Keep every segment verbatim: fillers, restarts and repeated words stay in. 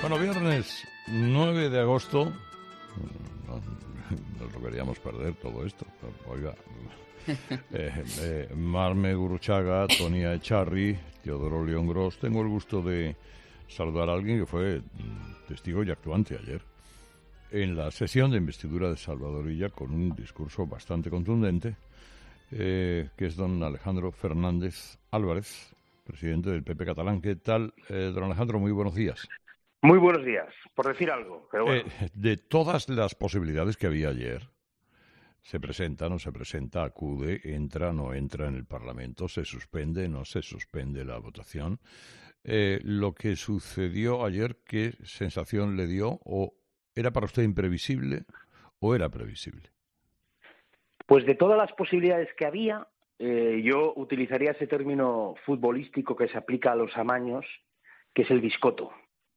Bueno, viernes nueve de agosto, no, nos lo queríamos perder todo esto, oiga, eh, eh, Marme Guruchaga, Tonia Echarri, Teodoro León Gros, tengo el gusto de saludar a alguien que fue testigo y actuante ayer en la sesión de investidura de Salvador Illa con un discurso bastante contundente, eh, que es don Alejandro Fernández Álvarez, presidente del P P catalán. ¿Qué tal, eh, don Alejandro? Muy buenos días. Muy buenos días, por decir algo. Pero bueno. eh, de todas las posibilidades que había ayer, se presenta, no se presenta, acude, entra, no entra en el Parlamento, se suspende, no se suspende la votación. Eh, lo que sucedió ayer, ¿qué sensación le dio? ¿O era para usted imprevisible o era previsible? Pues de todas las posibilidades que había, eh, yo utilizaría ese término futbolístico que se aplica a los amaños, que es el biscotto.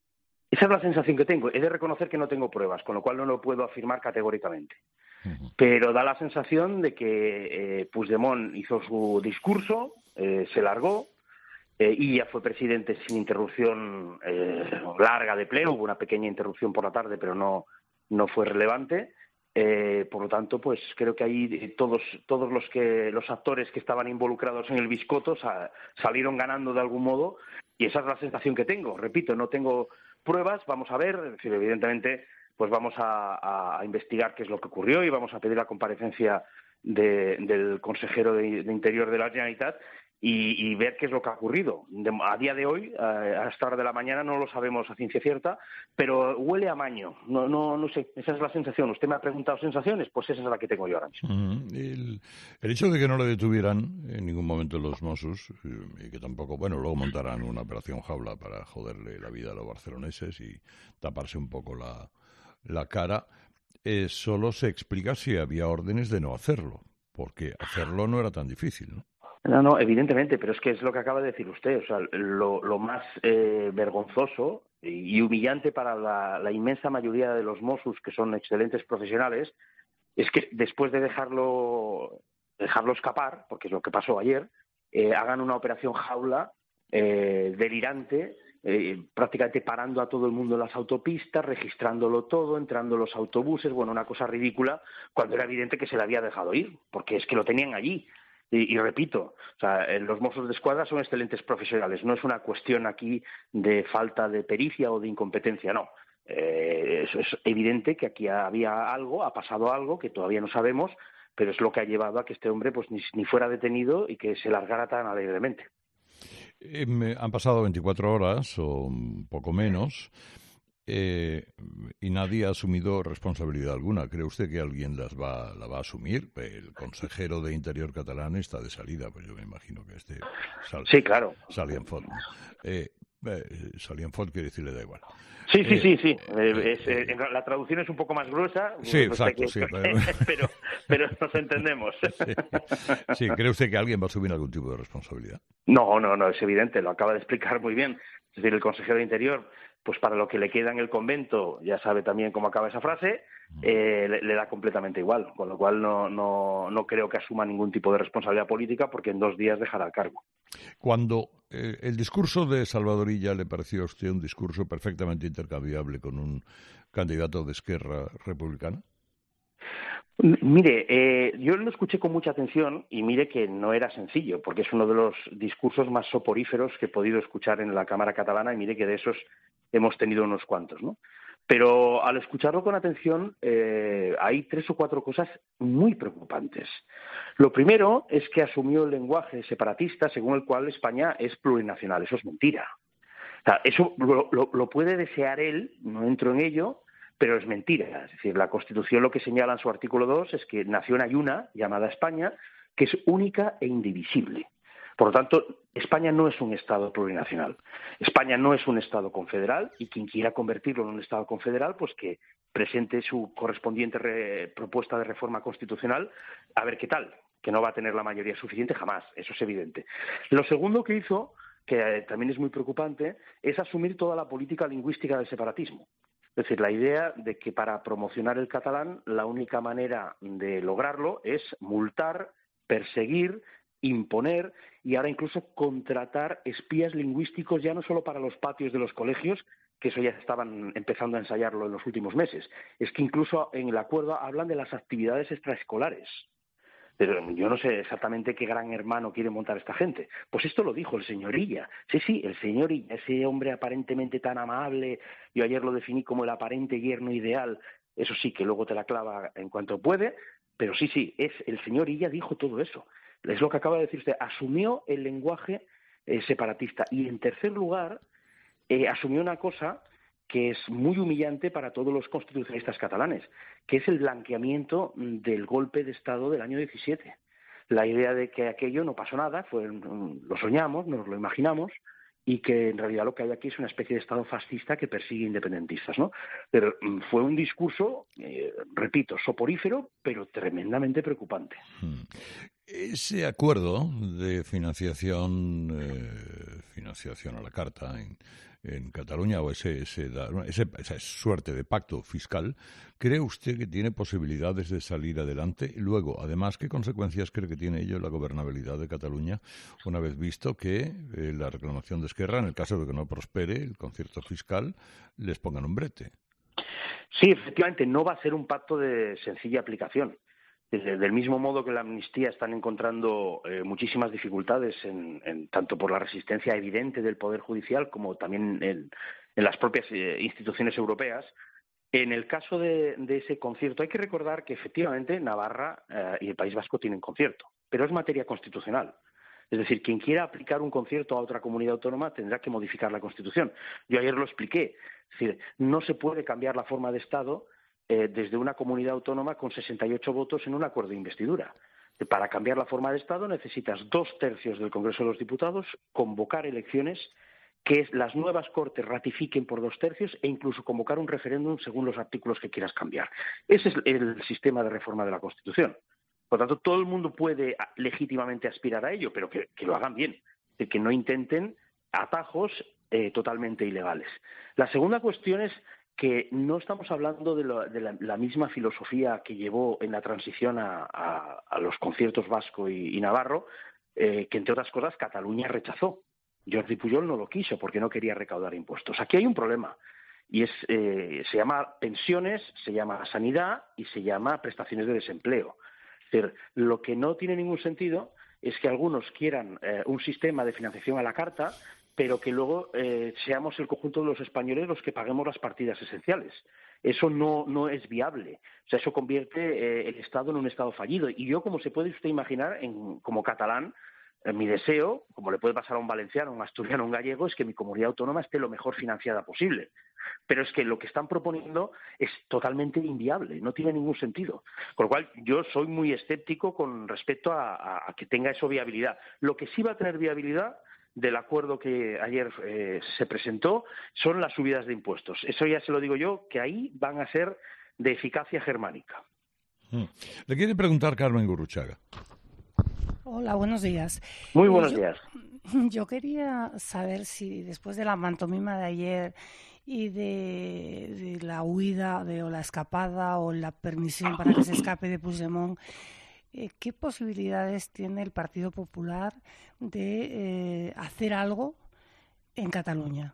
Esa es la sensación que tengo. He de reconocer que no tengo pruebas, con lo cual no lo puedo afirmar categóricamente. Uh-huh. Pero da la sensación de que eh, Puigdemont hizo su discurso, eh, se largó, eh, y ya fue presidente sin interrupción eh, larga de pleno. Hubo una pequeña interrupción por la tarde, pero no, no fue relevante. Eh, por lo tanto, pues creo que ahí todos todos los que los actores que estaban involucrados en el biscotto sa- salieron ganando de algún modo, y esa es la sensación que tengo. Repito, no tengo pruebas, vamos a ver, es decir, evidentemente, pues vamos a, a investigar qué es lo que ocurrió y vamos a pedir la comparecencia de, del consejero de, de Interior de la Generalitat y, y ver qué es lo que ha ocurrido. De, a día de hoy, a esta hora de la mañana, no lo sabemos a ciencia cierta, pero huele a maño. No, no, no sé, esa es la sensación. Usted me ha preguntado sensaciones, pues esa es la que tengo yo ahora mismo. Mm, el, el hecho de que no le detuvieran en ningún momento los Mossos, y que tampoco, bueno, luego montaran una operación jaula para joderle la vida a los barceloneses y taparse un poco la, la cara, eh, solo se explica si había órdenes de no hacerlo, porque hacerlo no era tan difícil, ¿no? No, no, evidentemente, pero es que es lo que acaba de decir usted. O sea, lo, lo más eh, vergonzoso y humillante para la, la inmensa mayoría de los Mossos, que son excelentes profesionales, es que después de dejarlo dejarlo escapar, porque es lo que pasó ayer, eh, hagan una operación jaula eh, delirante, eh, prácticamente parando a todo el mundo en las autopistas, registrándolo todo, entrando en los autobuses, bueno, una cosa ridícula, cuando era evidente que se le había dejado ir, porque es que lo tenían allí. Y, y repito, o sea, los Mossos de Escuadra son excelentes profesionales, no es una cuestión aquí de falta de pericia o de incompetencia, no. Eh, es, es evidente que aquí había algo, ha pasado algo que todavía no sabemos, pero es lo que ha llevado a que este hombre pues ni, ni fuera detenido y que se largara tan alegremente. Eh, me han pasado veinticuatro horas o un poco menos. Eh, y nadie ha asumido responsabilidad alguna. ¿Cree usted que alguien las va, la va a asumir? El consejero de Interior catalán está de salida, pues yo me imagino que este sal, sí, claro. Salían Font. Eh, eh, Salían Font quiere decir le da igual. Sí, sí, eh, sí, sí. Eh, es, eh, la traducción es un poco más gruesa. Sí, no exacto, que, sí. Pero, pero, pero nos entendemos. Sí. Sí, ¿cree usted que alguien va a asumir algún tipo de responsabilidad? No, no, no, es evidente, lo acaba de explicar muy bien. Es decir, el consejero de Interior, pues para lo que le queda en el convento, ya sabe también cómo acaba esa frase, eh, le, le da completamente igual, con lo cual no, no, no creo que asuma ningún tipo de responsabilidad política porque en dos días dejará el cargo. Cuando eh, el discurso de Salvador Illa le pareció a usted un discurso perfectamente intercambiable con un candidato de Esquerra Republicana. Mire, eh, yo lo escuché con mucha atención y mire que no era sencillo, porque es uno de los discursos más soporíferos que he podido escuchar en la Cámara catalana y mire que de esos hemos tenido unos cuantos, ¿no? Pero al escucharlo con atención eh, hay tres o cuatro cosas muy preocupantes. Lo primero es que asumió el lenguaje separatista según el cual España es plurinacional. Eso es mentira. O sea, eso lo, lo, lo puede desear él, no entro en ello, pero es mentira. Es decir, la Constitución lo que señala en su artículo dos es que nación hay una, llamada España, que es única e indivisible. Por lo tanto, España no es un Estado plurinacional. España no es un Estado confederal y quien quiera convertirlo en un Estado confederal, pues que presente su correspondiente re- propuesta de reforma constitucional, a ver qué tal, que no va a tener la mayoría suficiente jamás, eso es evidente. Lo segundo que hizo, que también es muy preocupante, es asumir toda la política lingüística del separatismo. Es decir, la idea de que para promocionar el catalán la única manera de lograrlo es multar, perseguir, imponer y ahora incluso contratar espías lingüísticos ya no solo para los patios de los colegios, que eso ya estaban empezando a ensayarlo en los últimos meses. Es que incluso en el acuerdo hablan de las actividades extraescolares. Pero yo no sé exactamente qué gran hermano quiere montar esta gente. Pues esto lo dijo el señor Illa. Sí, sí, el señor Illa, ese hombre aparentemente tan amable, yo ayer lo definí como el aparente yerno ideal, eso sí, que luego te la clava en cuanto puede, pero sí, sí, es el señor Illa dijo todo eso. Es lo que acaba de decir usted, asumió el lenguaje eh, separatista. Y en tercer lugar, eh, asumió una cosa que es muy humillante para todos los constitucionalistas catalanes, que es el blanqueamiento del golpe de Estado del año diecisiete. La idea de que aquello no pasó nada, fue, lo soñamos, nos lo imaginamos, y que en realidad lo que hay aquí es una especie de Estado fascista que persigue independentistas, ¿no? Pero fue un discurso, eh, repito, soporífero, pero tremendamente preocupante. Ese acuerdo de financiación, eh, financiación a la carta en, en Cataluña, o ese, ese, ese, esa suerte de pacto fiscal, ¿cree usted que tiene posibilidades de salir adelante? Y luego, además, ¿qué consecuencias cree que tiene ello en la gobernabilidad de Cataluña, una vez visto que eh, la reclamación de Esquerra, en el caso de que no prospere el concierto fiscal, les pongan un brete? Sí, efectivamente, no va a ser un pacto de sencilla aplicación. Desde, del mismo modo que la amnistía están encontrando eh, muchísimas dificultades, en, en, tanto por la resistencia evidente del Poder Judicial como también en, en las propias eh, instituciones europeas. En el caso de, de ese concierto, hay que recordar que efectivamente Navarra eh, y el País Vasco tienen concierto, pero es materia constitucional. Es decir, quien quiera aplicar un concierto a otra comunidad autónoma tendrá que modificar la Constitución. Yo ayer lo expliqué. Es decir, no se puede cambiar la forma de Estado eh, desde una comunidad autónoma con sesenta y ocho votos en un acuerdo de investidura. Para cambiar la forma de Estado necesitas dos tercios del Congreso de los Diputados, convocar elecciones, que las nuevas Cortes ratifiquen por dos tercios e incluso convocar un referéndum según los artículos que quieras cambiar. Ese es el sistema de reforma de la Constitución. Por lo tanto, todo el mundo puede legítimamente aspirar a ello, pero que, que lo hagan bien, que no intenten atajos eh, totalmente ilegales. La segunda cuestión es que no estamos hablando de, lo, de la, la misma filosofía que llevó en la transición a, a, a los conciertos vasco y, y navarro, eh, que entre otras cosas Cataluña rechazó. Jordi Pujol no lo quiso porque no quería recaudar impuestos. Aquí hay un problema y es eh, se llama pensiones, se llama sanidad y se llama prestaciones de desempleo. Es decir, lo que no tiene ningún sentido es que algunos quieran eh, un sistema de financiación a la carta, pero que luego eh, seamos el conjunto de los españoles los que paguemos las partidas esenciales. Eso no, no es viable. O sea, eso convierte eh, el Estado en un Estado fallido. Y yo, como se puede usted imaginar, en, como catalán, eh, mi deseo, como le puede pasar a un valenciano, a un asturiano, a un gallego, es que mi comunidad autónoma esté lo mejor financiada posible. Pero es que lo que están proponiendo es totalmente inviable, no tiene ningún sentido. Con lo cual, yo soy muy escéptico con respecto a, a, a que tenga eso viabilidad. Lo que sí va a tener viabilidad del acuerdo que ayer eh, se presentó son las subidas de impuestos. Eso ya se lo digo yo, que ahí van a ser de eficacia germánica. Le quiere preguntar Carmen Gurruchaga. Hola, buenos días. Muy buenos eh, yo, días. Yo quería saber si después de la pantomima de ayer y de, de la huida de, o la escapada o la permisión para que se escape de Puigdemont, eh, ¿qué posibilidades tiene el Partido Popular de eh, hacer algo en Cataluña?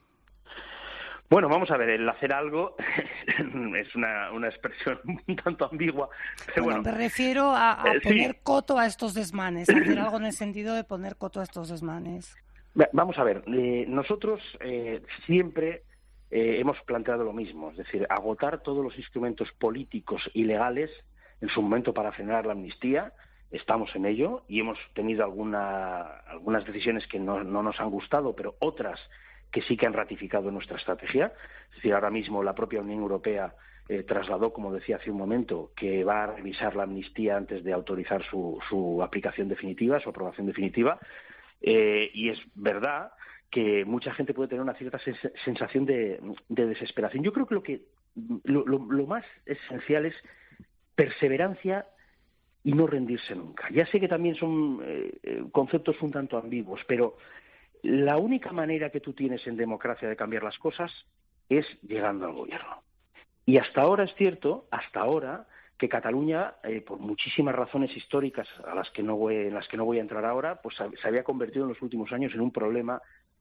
Bueno, vamos a ver, el hacer algo es una, una expresión un tanto ambigua. Pero bueno, bueno, me refiero a, a eh, poner sí. coto a estos desmanes, a hacer algo en el sentido de poner coto a estos desmanes. Vamos a ver, eh, nosotros eh, siempre eh, hemos planteado lo mismo, es decir, agotar todos los instrumentos políticos y legales en su momento para frenar la amnistía. Estamos en ello y hemos tenido alguna, algunas decisiones que no, no nos han gustado, pero otras que sí que han ratificado nuestra estrategia. Es decir, ahora mismo la propia Unión Europea eh, trasladó, como decía hace un momento, que va a revisar la amnistía antes de autorizar su, su aplicación definitiva, su aprobación definitiva. Eh, y es verdad que mucha gente puede tener una cierta sens- sensación de, de desesperación. Yo creo que lo que lo, lo, lo más esencial es perseverancia y no rendirse nunca. Ya sé que también son eh, conceptos un tanto ambiguos, pero la única manera que tú tienes en democracia de cambiar las cosas es llegando al gobierno. Y hasta ahora es cierto, hasta ahora, que Cataluña, eh, por muchísimas razones históricas a las que no voy, en las que no voy a entrar ahora, pues se había convertido en los últimos años en un problema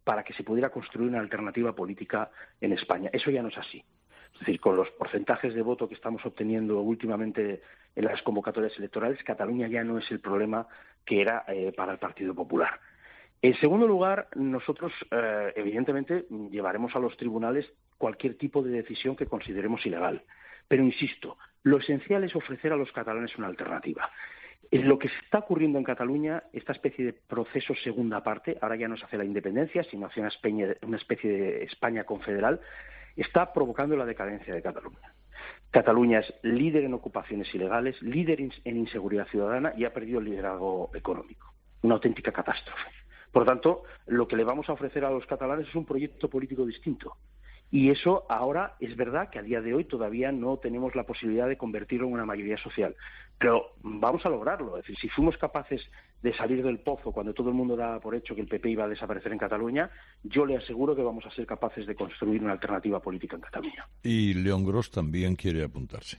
para que se pudiera construir una alternativa política en España. Eso ya no es así. Es decir, con los porcentajes de voto que estamos obteniendo últimamente en las convocatorias electorales, Cataluña ya no es el problema que era eh, para el Partido Popular. En segundo lugar, nosotros, eh, evidentemente, llevaremos a los tribunales cualquier tipo de decisión que consideremos ilegal. Pero, insisto, lo esencial es ofrecer a los catalanes una alternativa. Lo que se está ocurriendo en Cataluña, esta especie de proceso segunda parte, ahora ya no se hace la independencia, sino hace una especie, una especie de España confederal, está provocando la decadencia de Cataluña. Cataluña es líder en ocupaciones ilegales, líder en inseguridad ciudadana y ha perdido el liderazgo económico. Una auténtica catástrofe. Por lo tanto, lo que le vamos a ofrecer a los catalanes es un proyecto político distinto. Y eso ahora es verdad que a día de hoy todavía no tenemos la posibilidad de convertirlo en una mayoría social. Pero vamos a lograrlo. Es decir, si fuimos capaces de salir del pozo cuando todo el mundo daba por hecho que el P P iba a desaparecer en Cataluña, yo le aseguro que vamos a ser capaces de construir una alternativa política en Cataluña. Y León Gros también quiere apuntarse.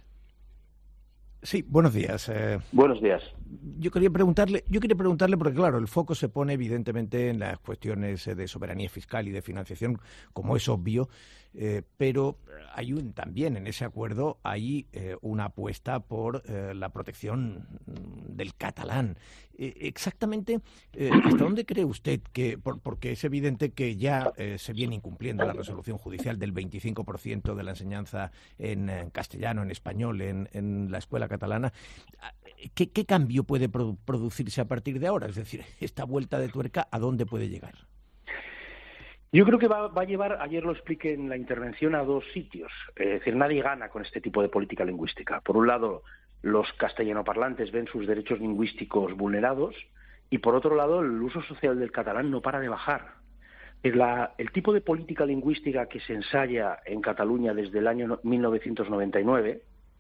Sí, buenos días. Eh, buenos días. Yo quería preguntarle, yo quería preguntarle porque claro, el foco se pone evidentemente en las cuestiones de soberanía fiscal y de financiación, como es obvio, eh, pero hay un, también en ese acuerdo hay eh, una apuesta por eh, la protección del catalán. Eh, exactamente, eh, ¿hasta dónde cree usted que, por, porque es evidente que ya eh, se viene incumpliendo la resolución judicial del veinticinco por ciento de la enseñanza en, en castellano, en español, en, en la escuela catalana? ¿Qué, qué cambio puede produ- producirse a partir de ahora? Es decir, esta vuelta de tuerca, ¿a dónde puede llegar? Yo creo que va, va a llevar, ayer lo expliqué en la intervención, a dos sitios. Es decir, nadie gana con este tipo de política lingüística. Por un lado, los castellanoparlantes ven sus derechos lingüísticos vulnerados y, por otro lado, el uso social del catalán no para de bajar. La, el tipo de política lingüística que se ensaya en Cataluña desde el año mil novecientos noventa y nueve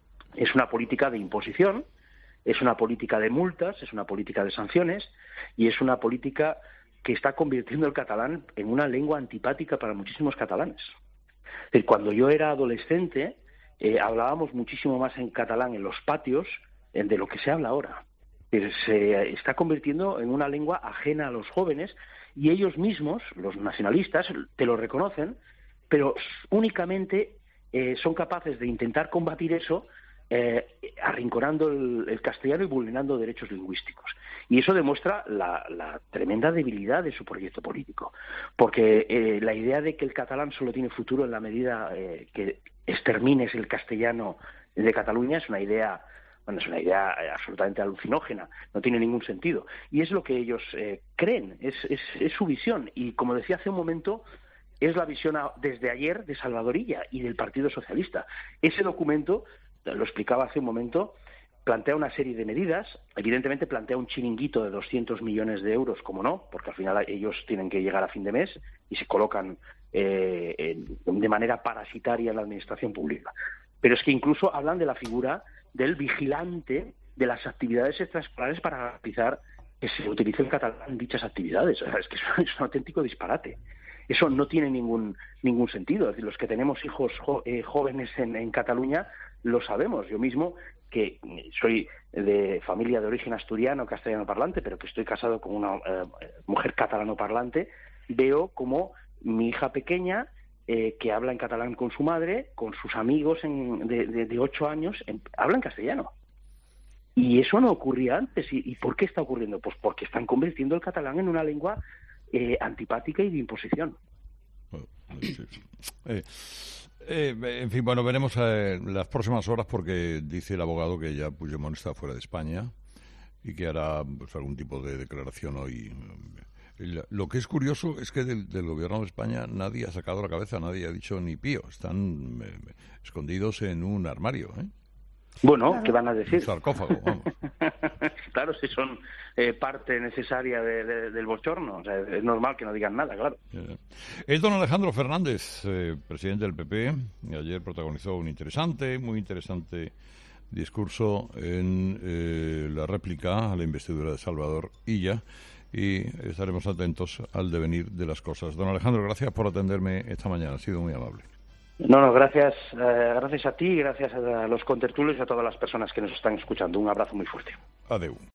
es una política de imposición, es una política de multas, es una política de sanciones y es una política que está convirtiendo el catalán en una lengua antipática para muchísimos catalanes. Es decir, cuando yo era adolescente, eh, hablábamos muchísimo más en catalán en los patios eh, de lo que se habla ahora. Es decir, se está convirtiendo en una lengua ajena a los jóvenes y ellos mismos, los nacionalistas, te lo reconocen, pero únicamente eh, son capaces de intentar combatir eso Eh, arrinconando el, el castellano y vulnerando derechos lingüísticos. Y eso demuestra la, la tremenda debilidad de su proyecto político. Porque eh, la idea de que el catalán solo tiene futuro en la medida eh, que extermines el castellano de Cataluña es una idea, bueno, es una idea absolutamente alucinógena, no tiene ningún sentido. Y es lo que ellos eh, creen, es, es, es su visión. Y como decía hace un momento, es la visión a, desde ayer de Salvador Illa y del Partido Socialista. Ese documento, lo explicaba hace un momento, plantea una serie de medidas, evidentemente plantea un chiringuito de doscientos millones de euros, como no, porque al final ellos tienen que llegar a fin de mes y se colocan eh, en, de manera parasitaria en la administración pública. Pero es que incluso hablan de la figura del vigilante de las actividades extraescolares para garantizar que se utilice el catalán en dichas actividades. O sea, es que es un, es un auténtico disparate. Eso no tiene ningún ningún sentido. Es decir, los que tenemos hijos jo, eh, jóvenes en, en Cataluña lo sabemos. Yo mismo, que soy de familia de origen asturiano, castellano parlante, pero que estoy casado con una eh, mujer catalano parlante, veo como mi hija pequeña, eh, que habla en catalán con su madre, con sus amigos en, de, de, de ocho años, en, habla en castellano. Y eso no ocurría antes. ¿Y, ¿Y por qué está ocurriendo? Pues porque están convirtiendo el catalán en una lengua Eh, antipática y de imposición. Eh, eh, en fin, bueno, veremos eh, las próximas horas porque dice el abogado que ya Puigdemont está fuera de España y que hará pues, algún tipo de declaración hoy. Lo que es curioso es que del, del gobierno de España nadie ha sacado la cabeza, nadie ha dicho ni pío. Están eh, escondidos en un armario, ¿eh? Bueno, claro. ¿Qué van a decir? Un sarcófago, vamos. Claro, si son eh, parte necesaria de, de, del bochorno. O sea, es normal que no digan nada, claro. Yeah. Es don Alejandro Fernández, eh, presidente del P P. Ayer protagonizó un interesante, muy interesante discurso en eh, la réplica a la investidura de Salvador Illa. Y estaremos atentos al devenir de las cosas. Don Alejandro, gracias por atenderme esta mañana. Ha sido muy amable. No, no, gracias, eh, gracias a ti, gracias a los contertulios y a todas las personas que nos están escuchando. Un abrazo muy fuerte. Adeu.